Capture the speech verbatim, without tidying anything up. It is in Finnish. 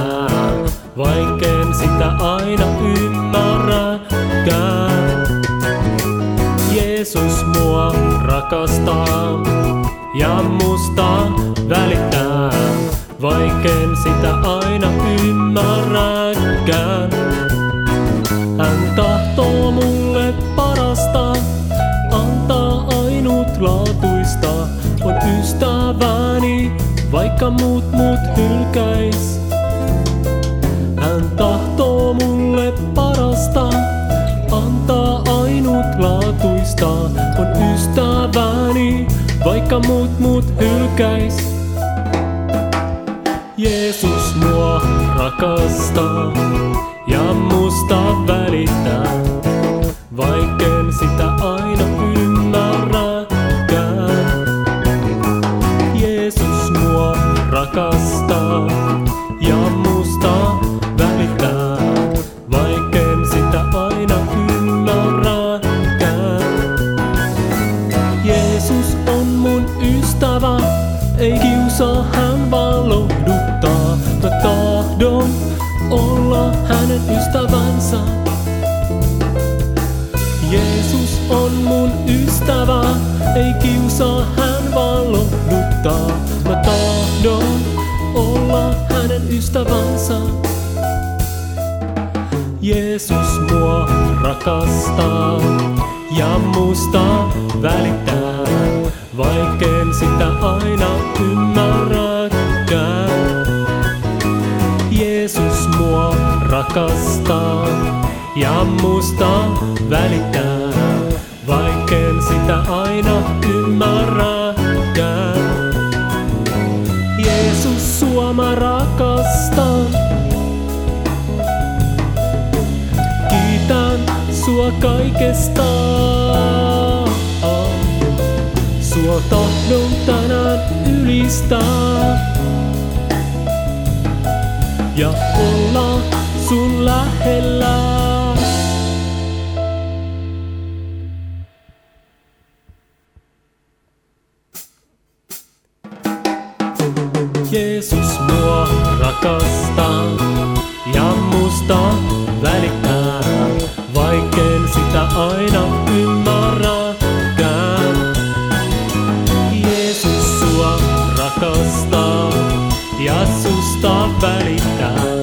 välittää, vaikken sitä aina ymmärräkään. Jeesus mua rakastaa ja musta välittää, vaikken sitä aina ymmärräkään. Hän tahtoo mulle parasta, antaa ainutlaatuista, on ystäväni, vaikka muut mut hylkäis. Hän tahtoo mulle parasta, antaa ainutlaatuista, on ystäväni, vaikka muut mut hylkäis. Jeesus mua rakastaa ja musta välittää, vaikken sitä aina ymmärräkään. Jeesus mua rakastaa ja musta välittää, vaikken sitä aina ymmärräkään. Jeesus on mun ystävä, ei kiusaa, hän vaan lohduttaa. Mä tahdon olla hänen ystävänsä. Jeesus on mun ystävä, ei kiusaa, hän vaan lohduttaa. Mä tahdon olla hänen ystävänsä. Jeesus mua rakastaa ja musta välittää, vaikken sitä aina ymmärräkään. Jeesus mua rakastaa ja musta välittää, vaikken sitä aina ymmärräkään. Jeesus, sua mä rakastan. Kiitän sua kaikesta. Sua tahdon tänään ylistää ja olla sun lähellä. Jeesus mua rakastaa ja musta välittää, vaikken sitä aina ymmärräkään. Jeesus sua rakastaa ja susta välittää,